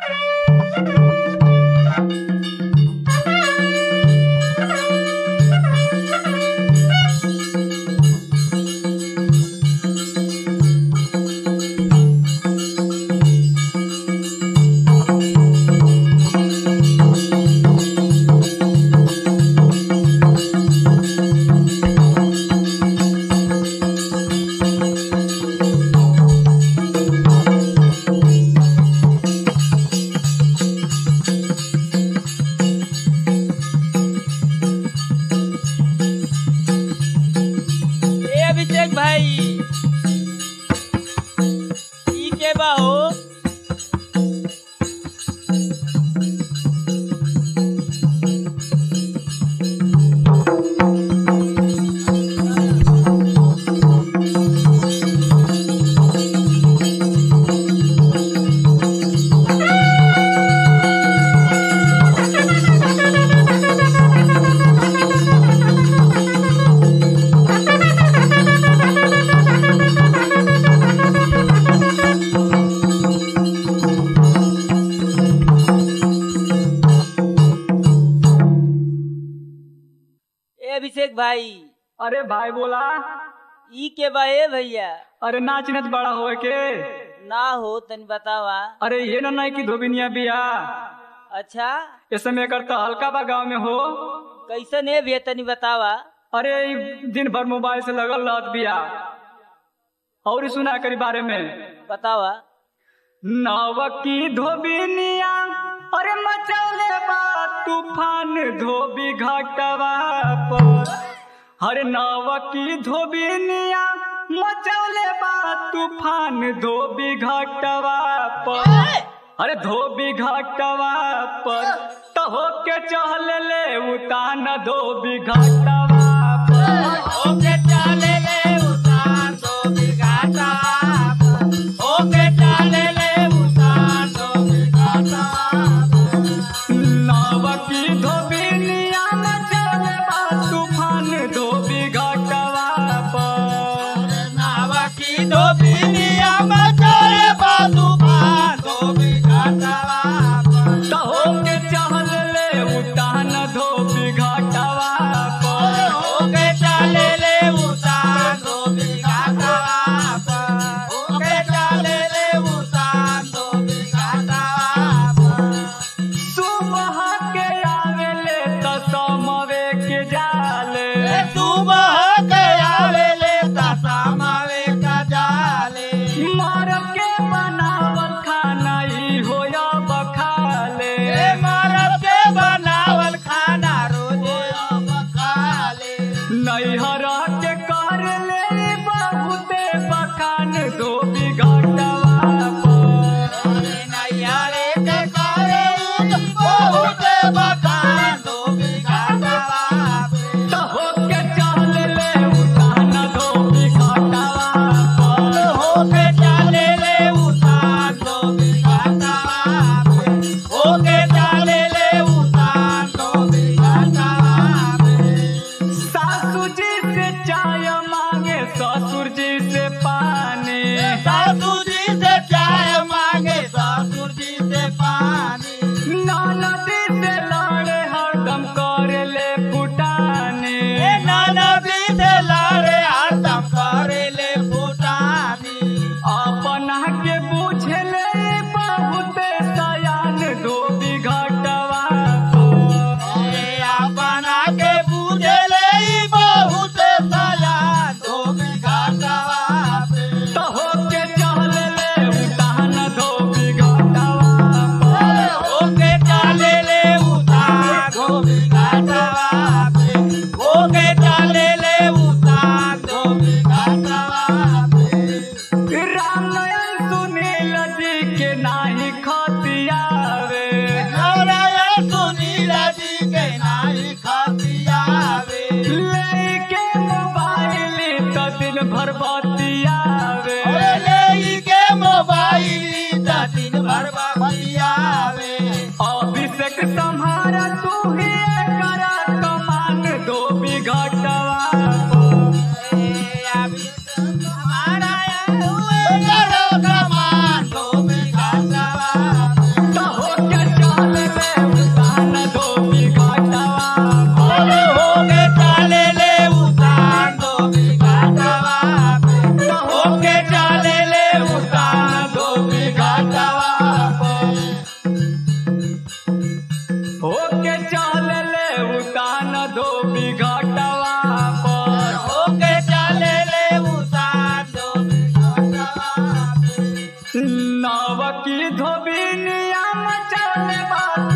अभिषेक भाई ई के बा हो? अभिषेक भाई। अरे भाई बोला ई के बा ए भैया? अरे नाच नच बड़ा होए के ना हो तनी बतावा। अरे ये ना नहीं कि धोबिनिया बिया। अच्छा इस समय करता हल्का बा गाँव में हो। कैसे ने भी तनी बतावा। अरे दिन भर मोबाइल से लगल रहत बिया। और सुना करी बारे में बतावा। नाव की धोबिनिया अरे मचले बा तूफान धोबी घाटवा पर। हरे नाव की धोबिनिया मचले बा तूफान धोबी घाटवा पर। अरे धोबी घाटवा पर तो होके चल ले उतान धोबी घाटवा पर। होके चले ले उतान धोबी घाटवा पर। होके चले ले उतान धोबी घाटवा पर। नाव की धोबिनिया मचले बा तूफान धोबी घाटवा पर। नाव की धोबिनिया मचले बा तूफान धोबी घाटवा पर। तो होके चल ले उतान धोबी घाटवा पर। होके चले ले उतान धोबी घाटवा पर। होके चले ले उतान धोबी घाटवा पर। सुबह के आवेले तो समवे के जाले। सुबह के आवेले त समावे का जाले। मार के बनावल खाना ई होया बखाले। मारब के बनावल खाना रोजे खाले। नैहर के कर ले बहुते बखान धोबी घाटवा पर। नैयारे के करे बहुत बखान धोबी घाटवा पर। तो होके चल ले उतान धोबी घाटवा पर। होके चले ले उतान धोबी घाटवा पर। होके चले ले उतान धोबी घाटवा पर। सासू जी से चाय मांगे ससुर जी से पानी। सासू जी से चाय मांगे ससुर जी से पानी। ननदी से लड़े हरदम करे ले फुटानी। ननदी से लड़े हरदम करे ले फुटानी। अपना के पूछे ले बहुते सयान धोबी घाटवा पर। अपना के पूजे ले बहुत सयान धोबी घाटवा पे। तो होके चल ले उतान धोबी घाटवा पर। होके चले ले उतान धोबी घाटवा पे। होके चले ले उतान धोबी घाटवा पे। रामायण सुनील जी के नाही खतियावे। नारायण सुनील जी के नाई खतियावे। लेके मोबाइल तो दिन भर बतियावे। ले के मोबाइल त दिन भर बतियावे। अभिषेक तुम्हारा तू ही करा कमान धोबी घाटवा पर। हमारा हुए करो कमान धोबी घाटवा पे। तो नाव की धोबिनिया मचल बात